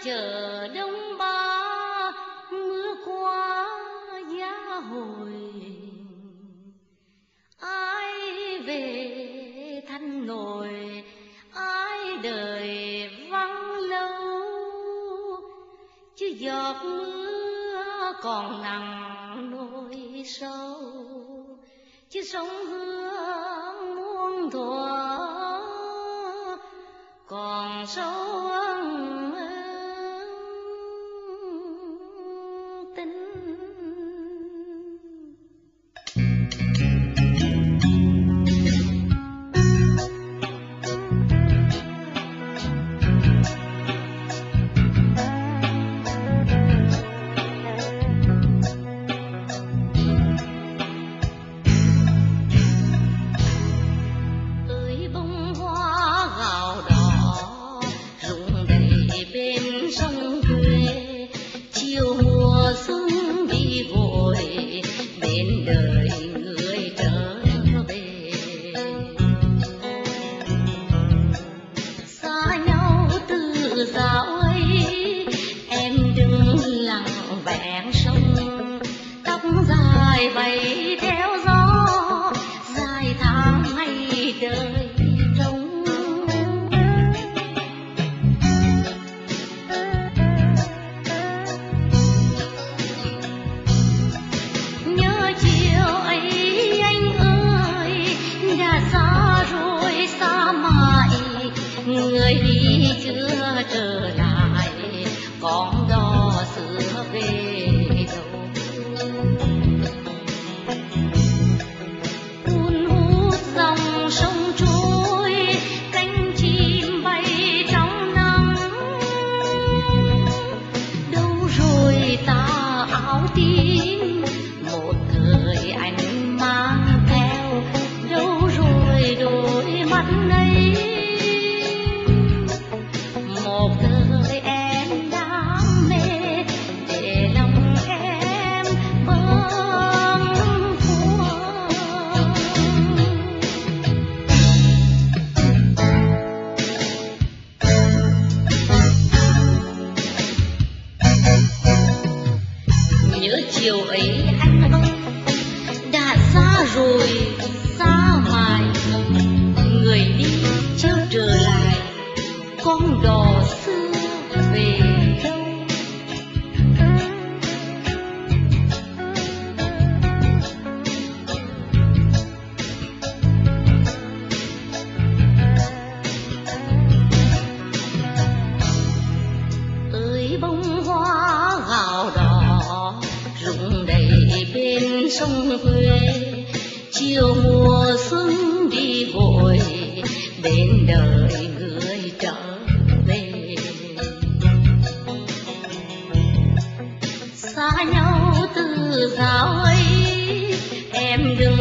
chờ đông ba mưa qua giá hồi, ai về thanh nồi ai đời vắng lâu, chứ giọt mưa còn nặng nỗi sâu, chứ sông hương muôn thuở còn sâu tình. Dài bay theo gió, dài tháng ngày đời trông. Nhớ chiều ấy anh ơi, đã xa rồi xa mãi, người đi chưa trở lại, con đò xưa về. Một thời anh mang theo, đâu rồi đôi mắt ấy, một thời em đam mê để lòng em bâng khuâng. Nhớ chiều ấy anh ơi, đã xa rồi xa mãi, người đi chưa trở lại, con đò xưa về đâu. Ơi bông hoa gạo đỏ rụng đầy bên sông Huế, chiều mùa xuân đi vội bên đời người trở về. Xa nhau từ dạo ấy em đừng